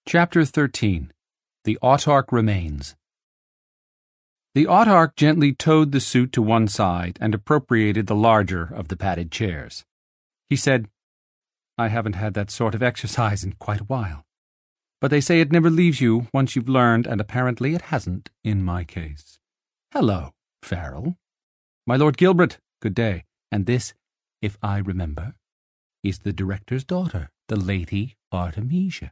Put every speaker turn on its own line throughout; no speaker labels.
Chapter 13. The Autarch Remains. The Autarch gently towed the suit to one side and appropriated the larger of the padded chairs. He said, "I haven't had that sort of exercise in quite a while. But they say it never leaves you once you've learned, and apparently it hasn't in my case. Hello, Farrell. My Lord Gilbert, good day. And this, if I remember, is the director's daughter, the Lady Artemisia."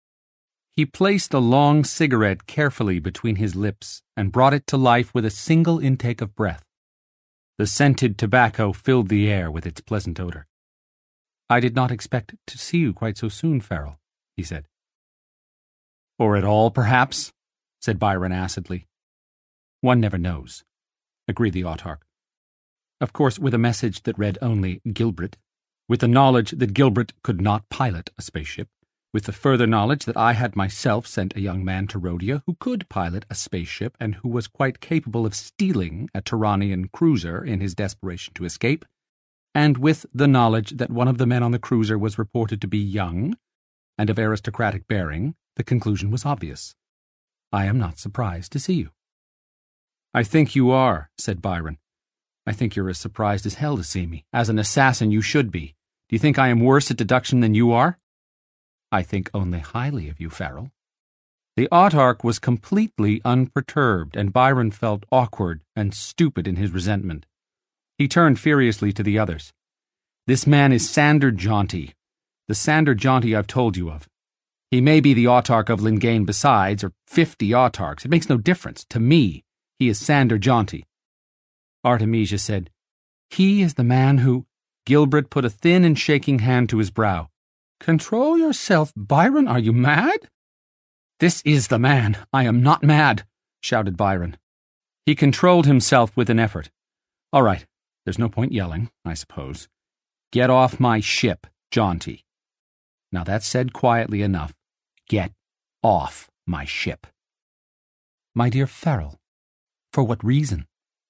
He placed a long cigarette carefully between his lips and brought it to life with a single intake of breath. The scented tobacco filled the air with its pleasant odor. "I did not expect to see you quite so soon, Farrell," he said. "Or at all, perhaps," said Byron acidly. "One never knows," agreed the Autarch. "Of course, with a message that read only Gilbert, with the knowledge that Gilbert could not pilot a spaceship, with the further knowledge that I had myself sent a young man to Rhodia who could pilot a spaceship and who was quite capable of stealing a Turanian cruiser in his desperation to escape, and with the knowledge that one of the men on the cruiser was reported to be young and of aristocratic bearing, the conclusion was obvious. I am not surprised to see you." "I think you are," said Byron. "I think you're as surprised as hell to see me. As an assassin you should be. Do you think I am worse at deduction than you are?" "I think only highly of you, Farrell." The Autarch was completely unperturbed, and Byron felt awkward and stupid in his resentment. He turned furiously to the others. "This man is Sander Jaunty, the Sander Jaunty I've told you of. He may be the Autarch of Lingane besides, or 50 Autarchs. It makes no difference. To me, he is Sander Jaunty." Artemisia said, "He is the man who—" Gilbert put a thin and shaking hand to his brow. "Control yourself, Byron. Are you mad?" "This is the man. I am not mad," shouted Byron. He controlled himself with an effort. "All right, there's no point yelling, I suppose. Get off my ship, Jaunty. Now that's said quietly enough. Get off my ship." "My dear Farrell, for what reason?"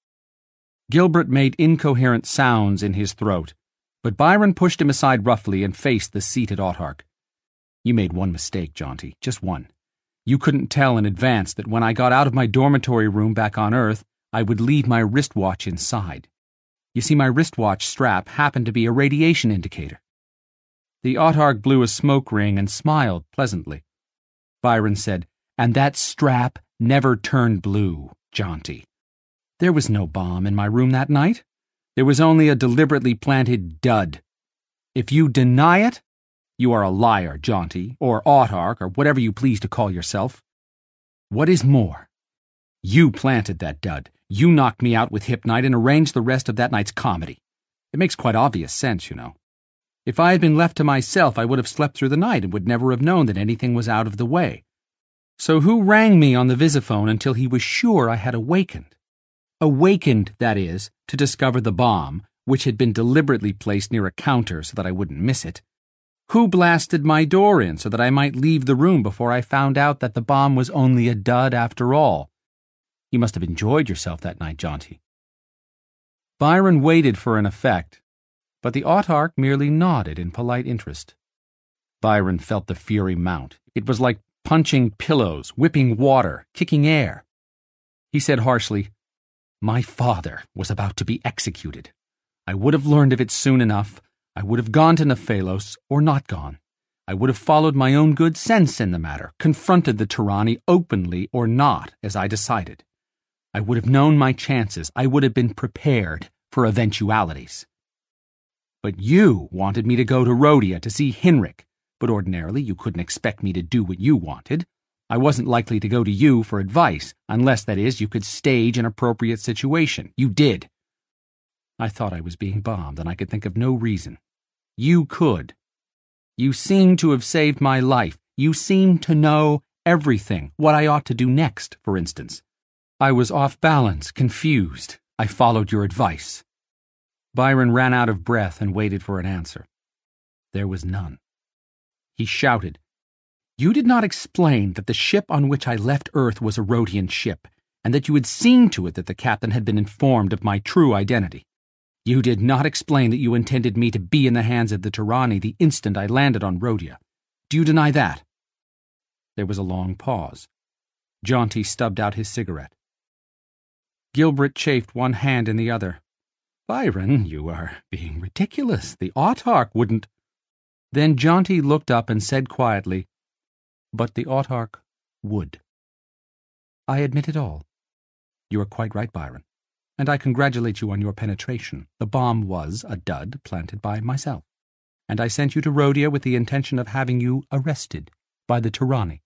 Gilbert made incoherent sounds in his throat, but Byron pushed him aside roughly and faced the seated Autarch. "You made one mistake, Jaunty, just one. You couldn't tell in advance that when I got out of my dormitory room back on Earth, I would leave my wristwatch inside. You see, my wristwatch strap happened to be a radiation indicator." The Autarch blew a smoke ring and smiled pleasantly. Byron said, "And that strap never turned blue, Jaunty. There was no bomb in my room that night. There was only a deliberately planted dud. If you deny it, you are a liar, Jaunty, or Autarch, or whatever you please to call yourself. What is more, you planted that dud. You knocked me out with Hypnite and arranged the rest of that night's comedy. It makes quite obvious sense, you know. If I had been left to myself, I would have slept through the night and would never have known that anything was out of the way. So who rang me on the visiphone until he was sure I had awakened? Awakened, that is, to discover the bomb, which had been deliberately placed near a counter so that I wouldn't miss it. Who blasted my door in so that I might leave the room before I found out that the bomb was only a dud after all? You must have enjoyed yourself that night, Jaunty." Byron waited for an effect, but the Autarch merely nodded in polite interest. Byron felt the fury mount. It was like punching pillows, whipping water, kicking air. He said harshly, "My father was about to be executed. I would have learned of it soon enough. I would have gone to Nephalos, or not gone. I would have followed my own good sense in the matter, confronted the Turani openly or not, as I decided. I would have known my chances. I would have been prepared for eventualities. But you wanted me to go to Rhodia to see Hinrik, but ordinarily you couldn't expect me to do what you wanted. I wasn't likely to go to you for advice, unless, that is, you could stage an appropriate situation. You did. I thought I was being bombed, and I could think of no reason. You could. You seem to have saved my life. You seem to know everything, what I ought to do next, for instance. I was off balance, confused. I followed your advice." Byron ran out of breath and waited for an answer. There was none. He shouted, "You did not explain that the ship on which I left Earth was a Rhodian ship, and that you had seen to it that the captain had been informed of my true identity. You did not explain that you intended me to be in the hands of the Turani the instant I landed on Rhodia. Do you deny that?" There was a long pause. Jaunty stubbed out his cigarette. Gilbert chafed one hand in the other. "Byron, you are being ridiculous. The autarch wouldn't—" Then Jaunty looked up and said quietly, "But the autarch would." "I admit it all. You are quite right, Byron, and I congratulate you on your penetration. The bomb was a dud planted by myself, and I sent you to Rhodia with the intention of having you arrested by the Tyranni."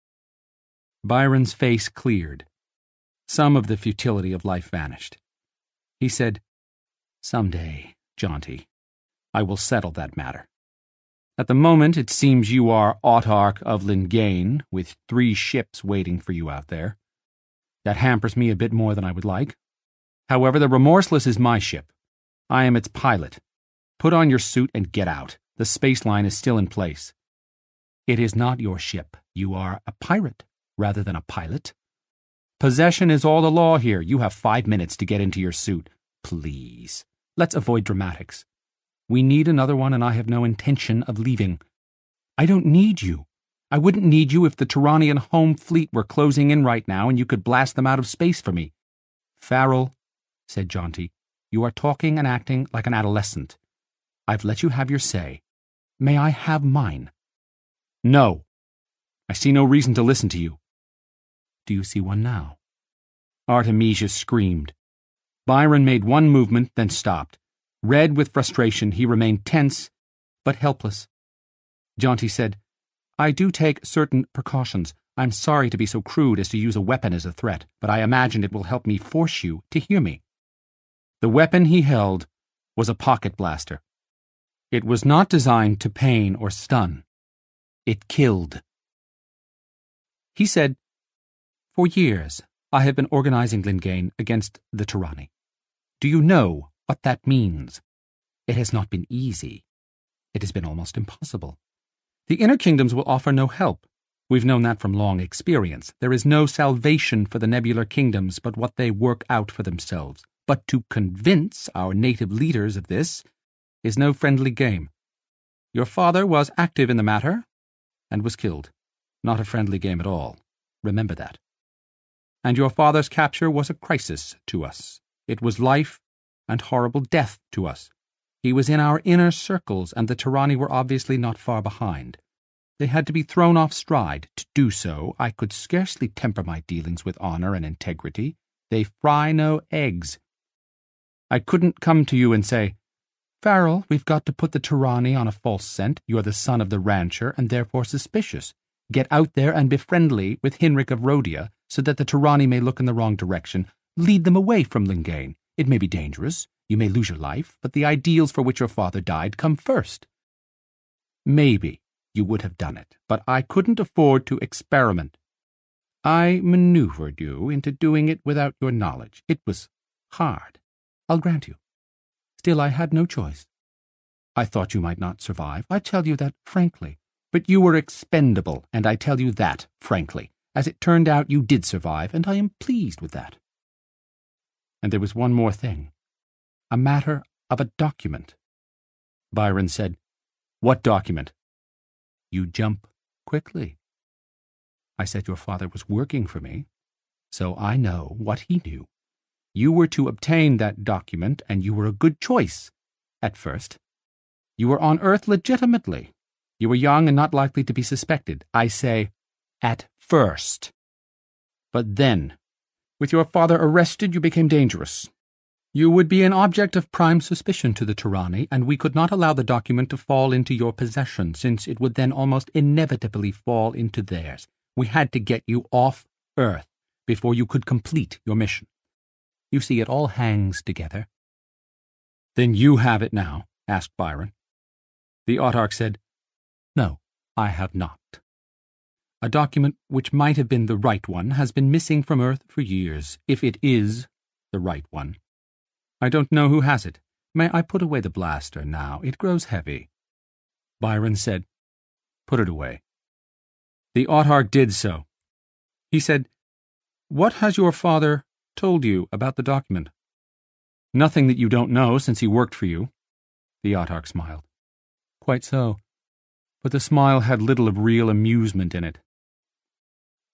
Byron's face cleared. Some of the futility of life vanished. He said, "Some day, Jaunty, I will settle that matter. At the moment, it seems you are autarch of Lingane, with 3 ships waiting for you out there. That hampers me a bit more than I would like. However, the Remorseless is my ship. I am its pilot. Put on your suit and get out. The space line is still in place." "It is not your ship. You are a pirate rather than a pilot. Possession is all the law here. You have 5 minutes to get into your suit. Please, let's avoid dramatics. We need another one, and I have no intention of leaving. I don't need you. I wouldn't need you if the Turanian home fleet were closing in right now and you could blast them out of space for me." "Farrell," said Jaunty, "you are talking and acting like an adolescent. I've let you have your say. May I have mine?" "No. I see no reason to listen to you." "Do you see one now?" Artemisia screamed. Byron made one movement, then stopped. Red with frustration, he remained tense, but helpless. Jaunty said, "I do take certain precautions. I'm sorry to be so crude as to use a weapon as a threat, but I imagine it will help me force you to hear me." The weapon he held was a pocket blaster. It was not designed to pain or stun. It killed. He said, "For years, I have been organizing Lingane against the Tyranni. Do you know what that means? It has not been easy. It has been almost impossible. The inner kingdoms will offer no help. We've known that from long experience. There is no salvation for the nebular kingdoms but what they work out for themselves. But to convince our native leaders of this is no friendly game. Your father was active in the matter and was killed. Not a friendly game at all. Remember that. And your father's capture was a crisis to us. It was life and horrible death to us. He was in our inner circles, and the Tyranni were obviously not far behind. They had to be thrown off stride. To do so, I could scarcely temper my dealings with honor and integrity. They fry no eggs. I couldn't come to you and say, 'Farrell, we've got to put the Tyranni on a false scent. You're the son of the rancher and therefore suspicious. Get out there and be friendly with Hinrik of Rhodia so that the Tyranni may look in the wrong direction. Lead them away from Lingane. It may be dangerous. You may lose your life, but the ideals for which your father died come first.' Maybe you would have done it, but I couldn't afford to experiment. I maneuvered you into doing it without your knowledge. It was hard, I'll grant you. Still, I had no choice. I thought you might not survive. I tell you that frankly. But you were expendable, and I tell you that frankly. As it turned out, you did survive, and I am pleased with that. And there was one more thing. A matter of a document." Byron said, "What document?" "You jump quickly. I said your father was working for me, so I know what he knew. You were to obtain that document, and you were a good choice, at first. You were on Earth legitimately. You were young and not likely to be suspected. I say, at first. But then, with your father arrested, you became dangerous. You would be an object of prime suspicion to the Tyranni, and we could not allow the document to fall into your possession, since it would then almost inevitably fall into theirs. We had to get you off Earth before you could complete your mission. You see, it all hangs together." "Then you have it now?" asked Byron. The autarch said, "No, I have not. A document which might have been the right one has been missing from Earth for years, if it is the right one. I don't know who has it. May I put away the blaster now? It grows heavy." Byron said, "Put it away." The autarch did so. He said, "What has your father told you about the document?" "Nothing that you don't know, since he worked for you." The autarch smiled. "Quite so. But the smile had little of real amusement in it.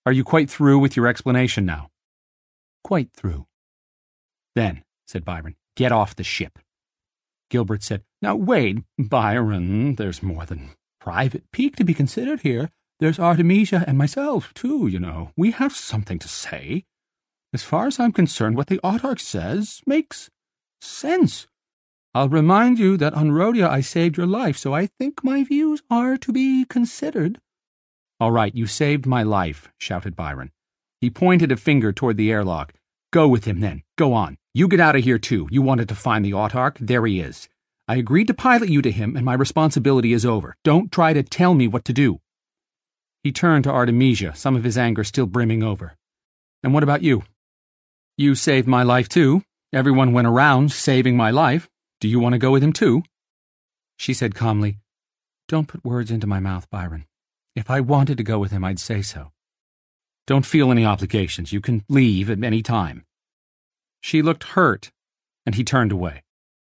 Are you quite through with your explanation now?
Quite through.
Then, said Byron, get off the ship.
Gilbert said, Now wait, Byron, there's more than Private Peake to be considered here. There's Artemisia and myself, too, you know. We have something to say. As far as I'm concerned, what the Autarch says makes sense. I'll remind you that on Rhodia I saved your life, so I think my views are to be considered.
All right, you saved my life, shouted Byron. He pointed a finger toward the airlock. Go with him, then. Go on. You get out of here, too. You wanted to find the Autarch. There he is. I agreed to pilot you to him, and my responsibility is over. Don't try to tell me what to do. He turned to Artemisia, some of his anger still brimming over. And what about you? You saved my life, too. Everyone went around saving my life. Do you want to go with him, too? She said calmly, Don't put words into my mouth, Byron. If I wanted to go with him, I'd say so. Don't feel any obligations. You can leave at any time. She looked hurt, and he turned away.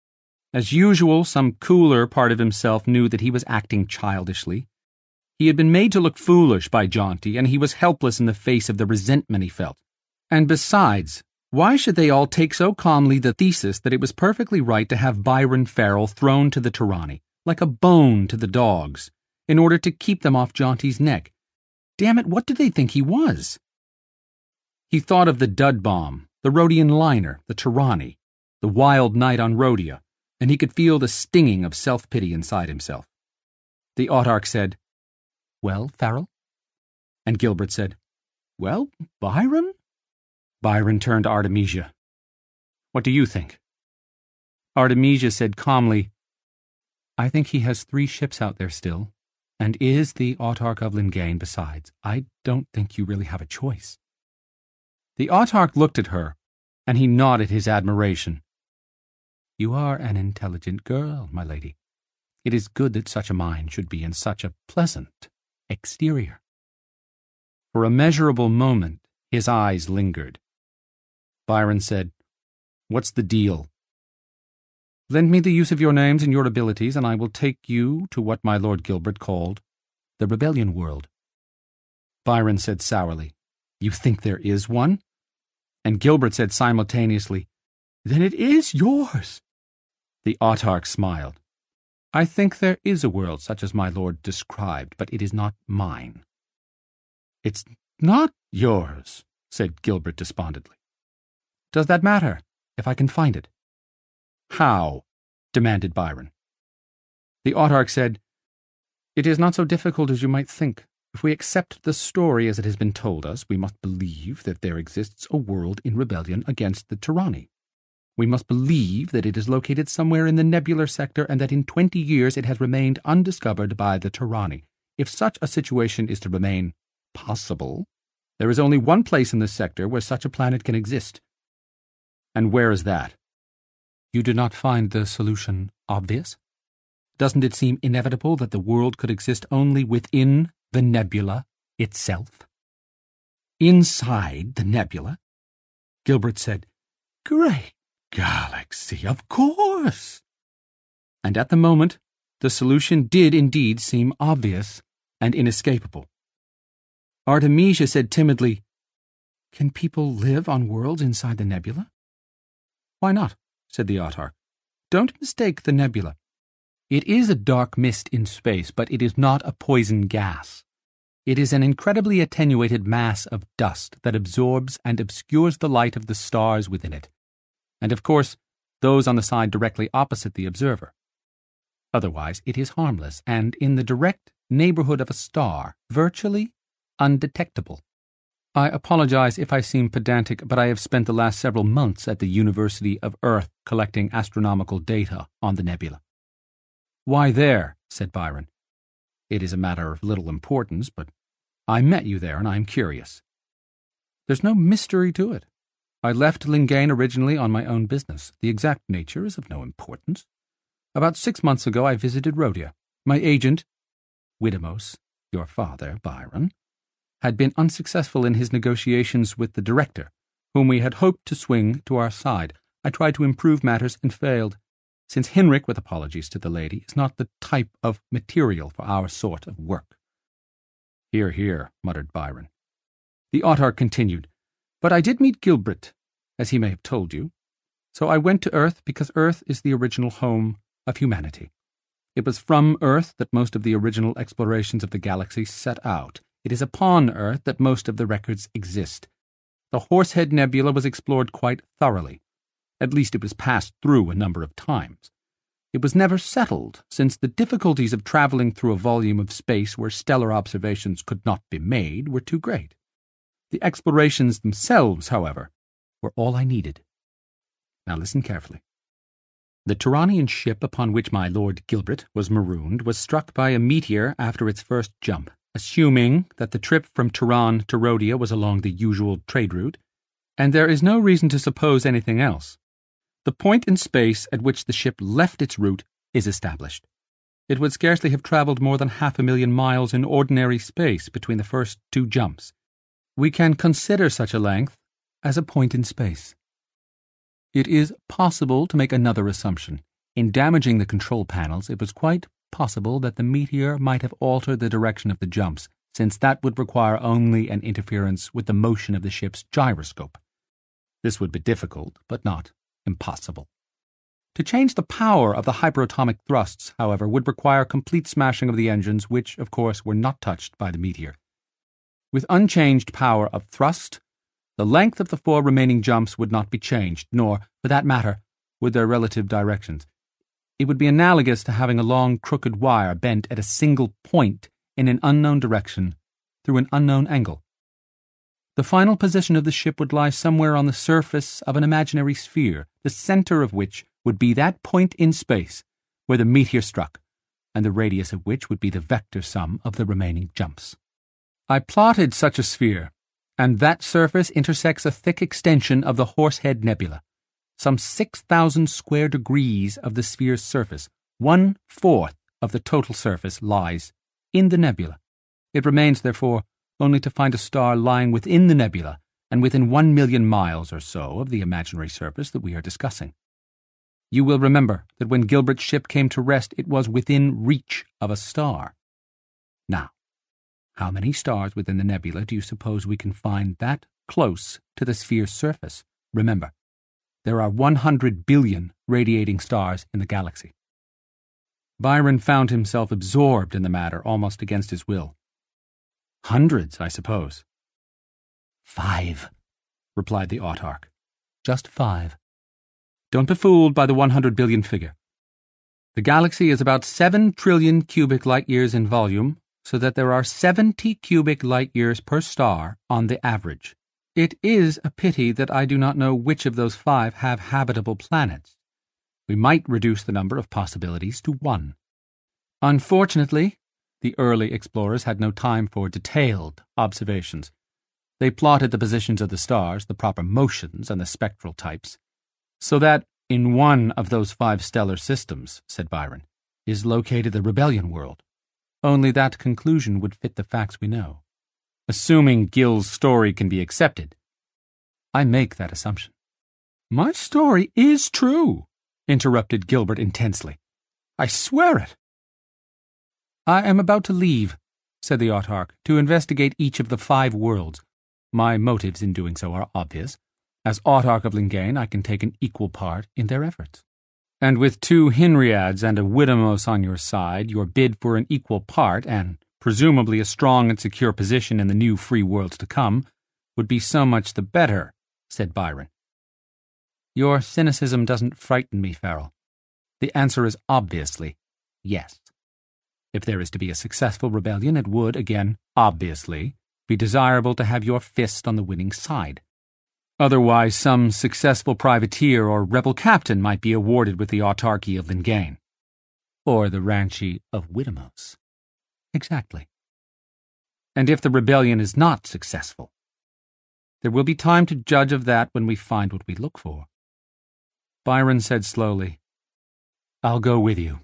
As usual, some cooler part of himself knew that he was acting childishly. He had been made to look foolish by Jaunty, and he was helpless in the face of the resentment he felt. And besides, why should they all take so calmly the thesis that it was perfectly right to have Byron Farrell thrown to the tyranny, like a bone to the dogs, in order to keep them off Jaunty's neck? Damn it, what did they think he was? He thought of the dud bomb, the Rhodian liner, the tyranny, the wild night on Rhodia, and he could feel the stinging of self-pity inside himself. The Autarch said, Well, Farrell? And Gilbert said, Well, Byron? Byron turned to Artemisia. What do you think? Artemisia said calmly, I think he has 3 ships out there still, and is the Autarch of Lingane besides. I don't think you really have a choice. The Autarch looked at her, and he nodded his admiration. You are an intelligent girl, my lady. It is good that such a mind should be in such a pleasant exterior. For a measurable moment, his eyes lingered. Byron said, What's the deal? Lend me the use of your names and your abilities, and I will take you to what my Lord Gilbert called the rebellion world. Byron said sourly, You think there is one? And Gilbert said simultaneously, Then it is yours. The Autarch smiled. I think there is a world such as my lord described, but it is not mine. It's not yours, said Gilbert despondently. Does that matter, if I can find it? How? Demanded Byron. The Autarch said, It is not so difficult as you might think. If we accept the story as it has been told us, we must believe that there exists a world in rebellion against the tyranny. We must believe that it is located somewhere in the nebular sector and that in 20 years it has remained undiscovered by the tyranny. If such a situation is to remain possible, there is only one place in this sector where such a planet can exist. And where is that? You do not find the solution obvious? Doesn't it seem inevitable that the world could exist only within the nebula itself? Inside the nebula? Gilbert said, Great galaxy, of course. And at the moment, the solution did indeed seem obvious and inescapable. Artemisia said timidly, Can people live on worlds inside the nebula? Why not? Said the Autarch. Don't mistake the nebula. It is a dark mist in space, but it is not a poison gas. It is an incredibly attenuated mass of dust that absorbs and obscures the light of the stars within it, and of course, those on the side directly opposite the observer. Otherwise, it is harmless, and in the direct neighborhood of a star, virtually undetectable. I apologize if I seem pedantic, but I have spent the last several months at the University of Earth collecting astronomical data on the nebula. Why there? Said Byron. It is a matter of little importance, but I met you there and I am curious. There's no mystery to it. I left Lingane originally on my own business. The exact nature is of no importance. About 6 months ago I visited Rhodia. My agent, Widemos, your father, Byron, had been unsuccessful in his negotiations with the director, whom we had hoped to swing to our side. I tried to improve matters and failed, since Henrik, with apologies to the lady, is not the type of material for our sort of work. Hear, hear, muttered Byron. The Autarch continued, "But I did meet Gilbert, as he may have told you. So I went to Earth because Earth is the original home of humanity. It was from Earth that most of the original explorations of the galaxy set out. It is upon Earth that most of the records exist. The Horsehead Nebula was explored quite thoroughly. At least it was passed through a number of times. It was never settled, since the difficulties of traveling through a volume of space where stellar observations could not be made were too great. The explorations themselves, however, were all I needed. Now listen carefully. The Turanian ship upon which my Lord Gilbert was marooned was struck by a meteor after its first jump, assuming that the trip from Turan to Rhodia was along the usual trade route, and there is no reason to suppose anything else. The point in space at which the ship left its route is established. It would scarcely have travelled more than 500,000 miles in ordinary space between the first two jumps. We can consider such a length as a point in space. It is possible to make another assumption. In damaging the control panels, it was quite possible that the meteor might have altered the direction of the jumps, since that would require only an interference with the motion of the ship's gyroscope. This would be difficult, but not impossible. To change the power of the hyperatomic thrusts, however, would require complete smashing of the engines, which, of course, were not touched by the meteor. With unchanged power of thrust, the length of the 4 remaining jumps would not be changed, nor, for that matter, would their relative directions. It would be analogous to having a long crooked wire bent at a single point in an unknown direction through an unknown angle. The final position of the ship would lie somewhere on the surface of an imaginary sphere, the center of which would be that point in space where the meteor struck, and the radius of which would be the vector sum of the remaining jumps. I plotted such a sphere, and that surface intersects a thick extension of the Horsehead Nebula. Some 6,000 square degrees of the sphere's surface, 1/4 of the total surface, lies in the nebula. It remains, therefore, only to find a star lying within the nebula and within 1,000,000 miles or so of the imaginary surface that we are discussing. You will remember that when Gilbert's ship came to rest, it was within reach of a star. Now, how many stars within the nebula do you suppose we can find that close to the sphere's surface? Remember, there are 100 billion radiating stars in the galaxy. Byron found himself absorbed in the matter almost against his will. Hundreds, I suppose. 5, replied the Autarch. Just 5. Don't be fooled by the 100 billion figure. The galaxy is about 7 trillion cubic light-years in volume, so that there are 70 cubic light-years per star on the average. It is a pity that I do not know which of those 5 have habitable planets. We might reduce the number of possibilities to 1. Unfortunately, the early explorers had no time for detailed observations. They plotted the positions of the stars, the proper motions, and the spectral types, so that in one of those 5 stellar systems, said Byron, is located the rebellion world. Only that conclusion would fit the facts we know. Assuming Gil's story can be accepted. I make that assumption. My story is true, interrupted Gilbert intensely. I swear it. I am about to leave, said the Autarch, to investigate each of the 5 worlds. My motives in doing so are obvious. As Autarch of Lingane, I can take an equal part in their efforts. And with 2 Hinriads and a Widamos on your side, your bid for an equal part, and presumably a strong and secure position in the new free worlds to come, would be so much the better, said Byron. Your cynicism doesn't frighten me, Farrell. The answer is obviously yes. If there is to be a successful rebellion, it would, again, obviously, be desirable to have your fist on the winning side. Otherwise, some successful privateer or rebel captain might be awarded with the autarchy of Lingane. Or the ranchi of Widamos. Exactly. And if the rebellion is not successful, there will be time to judge of that when we find what we look for. Byron said slowly, I'll go with you.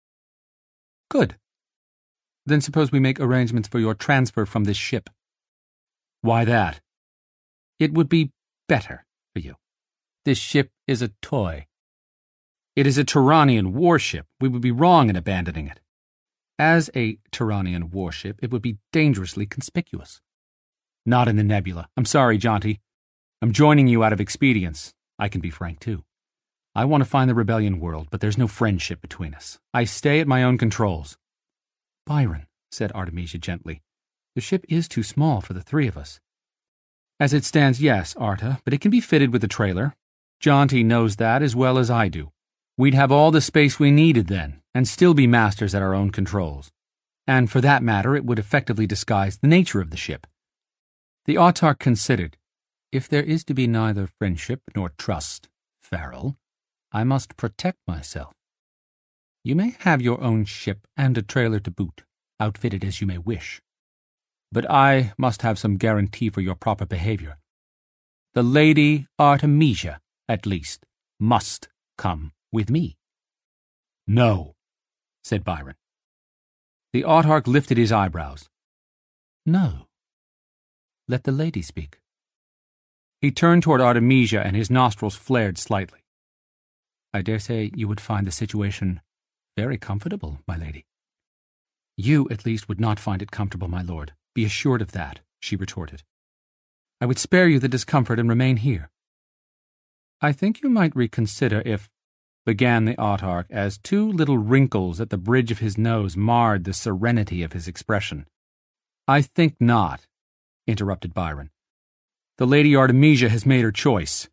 Good. Then suppose we make arrangements for your transfer from this ship. Why that? It would be better for you. This ship is a toy. It is a Turanian warship. We would be wrong in abandoning it. As a Turanian warship, it would be dangerously conspicuous. Not in the nebula. I'm sorry, Jonty. I'm joining you out of expedience. I can be frank, too. I want to find the rebellion world, but there's no friendship between us. I stay at my own controls.
Byron, said Artemisia gently, the ship is too small for the three of us.
As it stands, yes, Arta, but it can be fitted with a trailer. Jonty knows that as well as I do. We'd have all the space we needed then, and still be masters at our own controls. And for that matter, it would effectively disguise the nature of the ship. The autarch considered.
If there is to be neither friendship nor trust, Farrell, I must protect myself. You may have your own ship and a trailer to boot, outfitted as you may wish.
But I must have some guarantee for your proper behavior. The Lady Artemisia, at least, must come with me.
No, said Byron.
The autarch lifted his eyebrows.
No. Let the lady speak.
He turned toward Artemisia, and his nostrils flared slightly.
I dare say you would find the situation very comfortable, my lady. You, at least, would not find it comfortable, my lord. Be assured of that, she retorted. I would spare you the discomfort and remain here.
I think you might reconsider if, began the autarch, as two little wrinkles at the bridge of his nose marred the serenity of his expression. I think not, interrupted Byron. The Lady Artemisia has made her choice.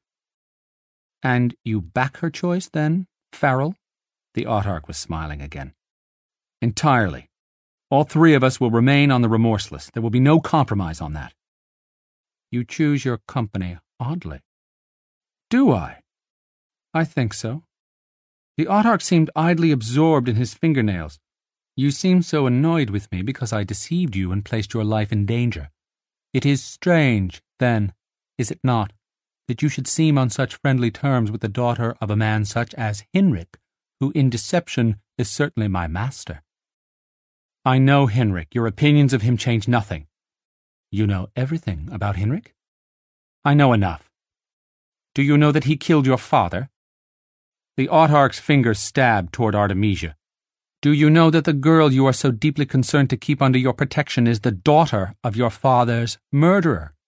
And you back her choice, then, Farrell?
The autarch was smiling again. Entirely. All three of us will remain on the remorseless. There will be no compromise on that.
You choose your company oddly.
Do I?
I think so.
The autarch seemed idly absorbed in his fingernails.
You seem so annoyed with me because I deceived you and placed your life in danger. It is strange, then, is it not, that you should seem on such friendly terms with the daughter of a man such as Hinrik, who in deception is certainly my master.
I know Hinrik. Your opinions of him change nothing.
You know everything about Hinrik?
I know enough. Do you know that he killed your father? The autarch's finger stabbed toward Artemisia. Do you know that the girl you are so deeply concerned to keep under your protection is the daughter of your father's murderer?